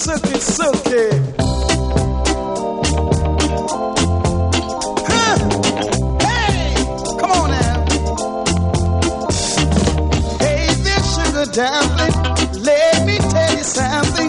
silky, silky. Huh. Hey, come on now. Hey, this sugar dumpling, let me tell you something.